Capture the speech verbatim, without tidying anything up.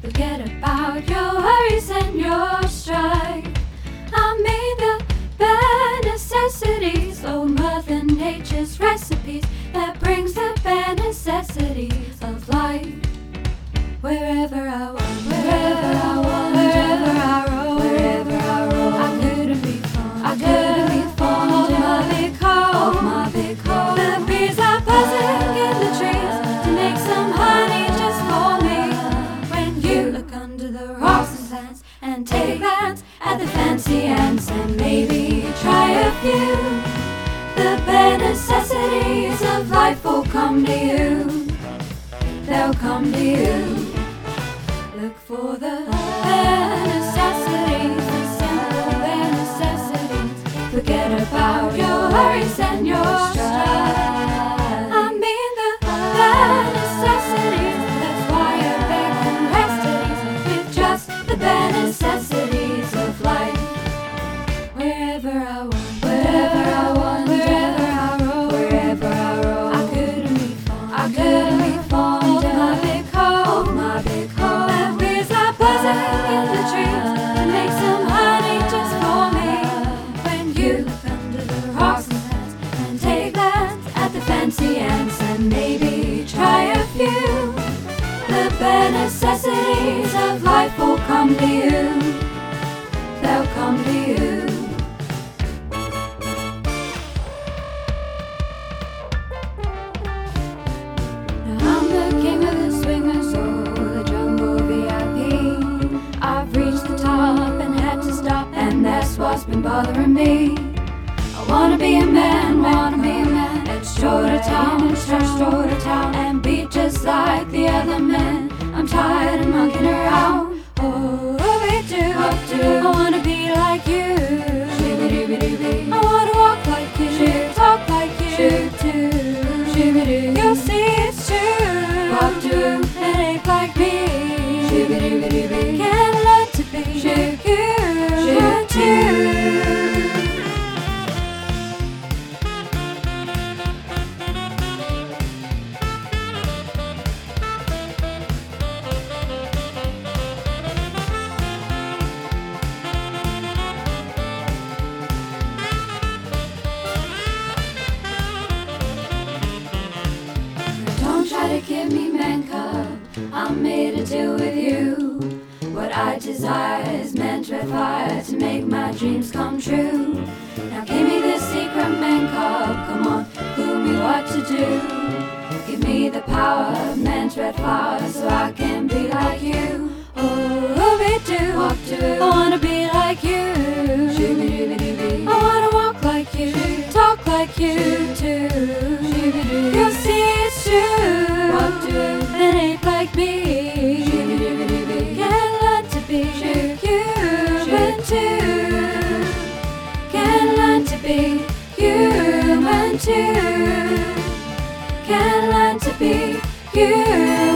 Forget about your worries and your strife. I made the bare necessities, oh Mother Nature's recipes that brings the bare necessities of life. Wherever I want, wherever I want, wherever I roam, wherever I roam, I couldn't be fond, I couldn't be fond of my big home, of my big home. The bees are buzzing in the trees to make some honey just for me. When you look under the rocks and plants and take a glance at the fancy ants and maybe try a few, the bare necessities of life will come to you. They'll come to you. Look for the bare necessities, the simple bare necessities. Forget about your worries and your strife. I mean the bare necessities. That's why I beg and rest at ease with just the bare necessities of life. Wherever I want, wherever I want, wherever I roam, wherever I roam, I couldn't be fond, I couldn't be fond of my big home, of my big home. The bees are buzzing in the trees to make some honey just for me. When you look under the rocks and plants and take a glance at the fancy ants and maybe try a few, the bare necessities of life will come to you. They'll come to you. I'm the king of the swingers, oh, the jungle V I P. I've reached the top and had to stop, and that's what's been bothering me. I wanna be a man, wanna be a man. Let's stroll to town, let's stroll to town and be just like the other men. I'm tired of monkeying around. Oh, we do, oh, do. I wanna be like you. I wanna walk like you, talk like you too. You'll see it's true. Walk to and ache like me. Can't learn to be you too. Don't try to give me man cub, I'm made to deal with you. What I desire is meant red fire to make my dreams come true. Now give me the secret man cub, come on, clue me what to do. Give me the power of man's red flower so I can be like you. Oh, we do, walk to, I wanna be like you. I wanna walk like you, talk like you too. You'll see it's true. Walk to and ache like me. Can't learn to be human too. Can't learn to be human too. Can't learn to be human.